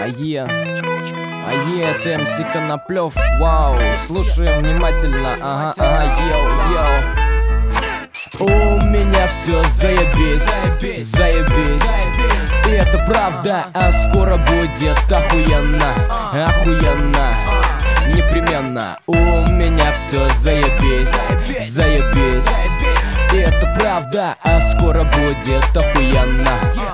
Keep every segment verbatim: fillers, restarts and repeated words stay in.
Ае, ае, это эм си Коноплев, вау. Слушаем внимательно, ага, ага, йоу, йоу. У меня все заебись, заебись. И это правда, а скоро будет охуенно, охуенно. Непременно. У меня все заебись, заебись. И это правда, а скоро будет охуенно,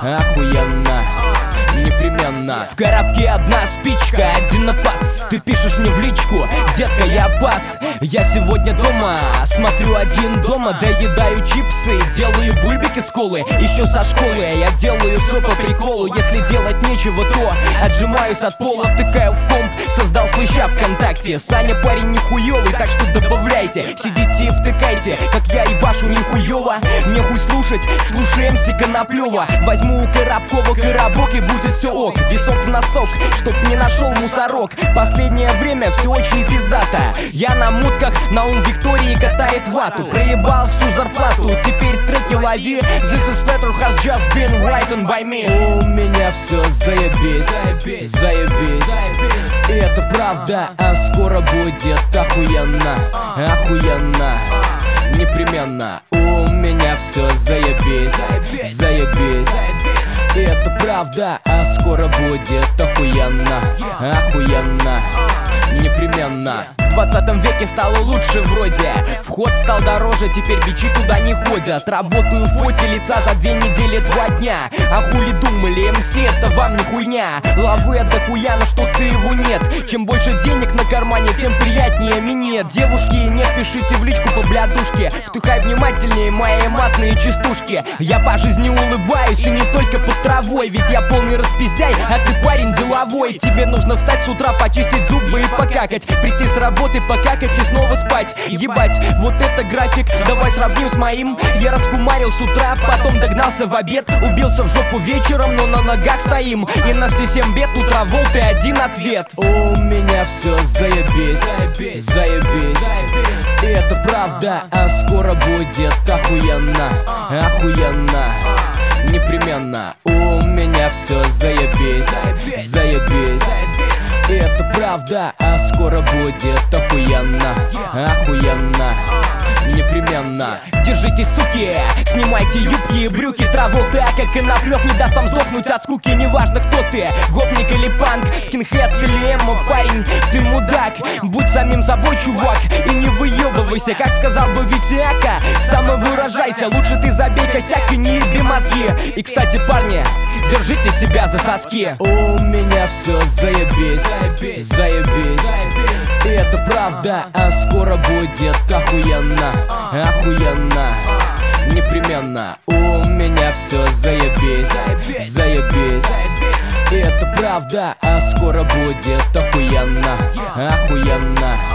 охуенно. Непременно. В коробке одна спичка, один напас. Ты пишешь мне в личку: детка, я пас. Я сегодня дома, смотрю один дома. Доедаю чипсы, делаю бульбики с колы. Еще со школы я делаю все по приколу. Если делать нечего, то отжимаюсь от пола, втыкаю в комп, создал слыща ВКонтакте. Саня парень нихуёвый, так что добавляйте. Сидите и втыкайте, как я ебашу нихуёво. Нехуй слушать, слушай эм си Коноплева. Возьму у Коробкова коробок и будет все ок. Висок в носок, чтоб не нашел мусорок. Последнее время все очень пиздато. Я на мутках, на ум Виктории катает вату. Проебал всю зарплату, теперь треки лови. This is letter has just been written by me. У меня все заебись, заебись. И это правда, а скоро будет охуенно, охуенно. Непременно. У меня все заебись, заебись. И это правда, а скоро будет охуенно, охуенно. Непременно. В двадцатом веке стало лучше вроде. Вход стал дороже, теперь бичи туда не ходят. Работаю в поте лица за две недели, два дня. А хули думали, эм си это вам не хуйня. Лавы это хуя, но что-то его нет. Чем больше денег на кармане, тем приятнее минет. Девушки, не пишите в личку по блядушке. Втыхай внимательнее мои матные частушки. Я по жизни улыбаюсь, и не только под травой. Ведь я полный распиздяй, а ты парень деловой. Тебе нужно встать с утра, почистить зубы и покакать. Прийти с работы, покакать и снова спать. Ебать, вот это график, давай сравним с моим. Я раскумарил с утра, потом догнался в обед. Убился в жопу вечером, но на ногах стоим. И на все семь бед у Траволты один ответ. У меня все заебись, заебись. И это правда, а скоро будет охуенно, охуенно. Непременно. У меня все заебись, заебись. И это правда, а скоро будет охуенно, охуенно. Непременно. Держитесь, суки, снимайте юбки и брюки. Траволты, а как Коноплев, не даст вам сдохнуть от скуки. Неважно, кто ты, гопник или панк, скинхед или эмо, парень, ты мудак. Будь самим собой, чувак, и не выебывайся. Как сказал бы Витяка, самовыражайся. Лучше ты забей косяк и не еби мозги. И, кстати, парни, держите себя за соски. У меня все заебись, заебись. И это правда, а скоро будет охуенно, охуенно. Непременно. У меня все заебись, заебись. И это правда, а скоро будет охуенно, охуенно.